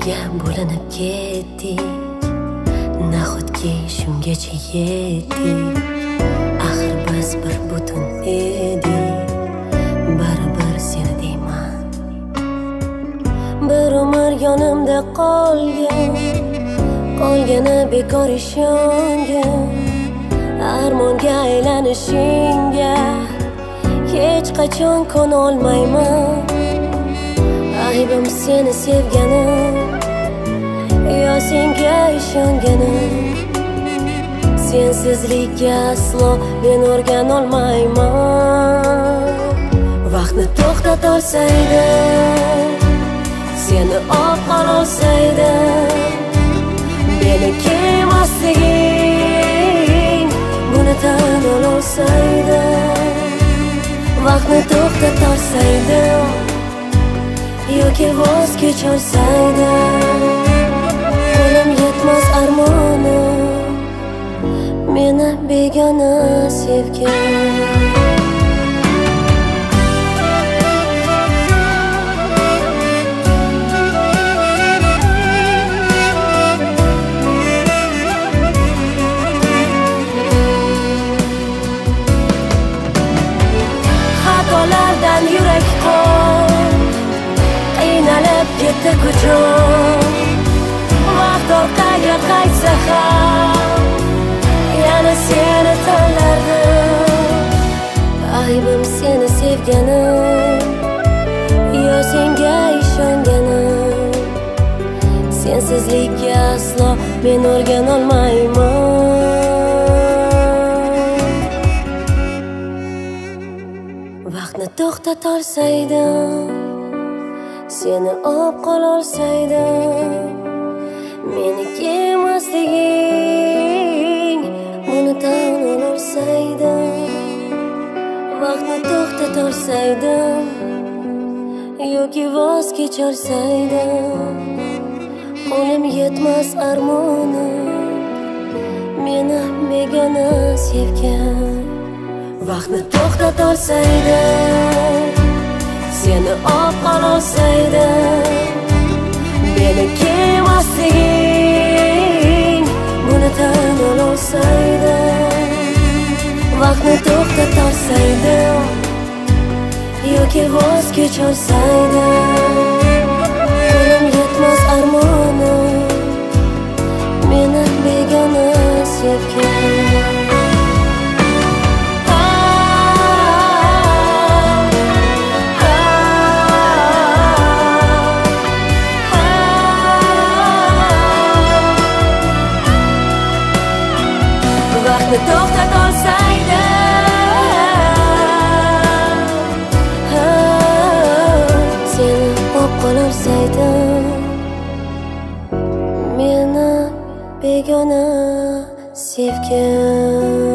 ikkiga bo'linib ketdik, nahotki shungacha yetdik. Axir biz bir butun edik, baribir seni deyman. Bir umr yonimda qolgani bekor ishongan. Armonga aylanishingga hech qachon kona olmayman. Aybim seni sevganim, yo senga ishonganim. Sensizlikka aslo men o'rgan olmayman. Vaqtni to'xtat olsaydim, seni olib qolsaydim, meni emasliging buni tan olsaydim. Vaqtni to'xtat olsaydim, yoki voz kecholsaydim. Qo'lim yetmas armonim, meni begona sevgim. Xatolardan yurak qon, qiynalib ketdi kuchim. Vaqt orqaga qaytsa ham yana seni tanlardim. Aybim seni sevganim, yo senga ishonganim. Sensizlikka aslo men o'rgan olmayman. Vaqtni to'xtat olsaydim, seni olib qolsaydim, meni emasliging buni tan olsaydim. Vaqtni to'xtat olsaydim, yoki voz kecholsaydim. Qo'lim yetmas armonim, meni begona sevgim. Vaqtni to'xtat olsaydim, seni olib qolsaydim, meni emasliging buni tan olsaydim. Vaqtni to'xtat olsaydim, yoki voz kecholsaydim. Qo'lim yetmas armonim, meni begona sevgim. Vaqtni to'xtat olsaydim, seni olib qolsaydim, meni begona sevgim.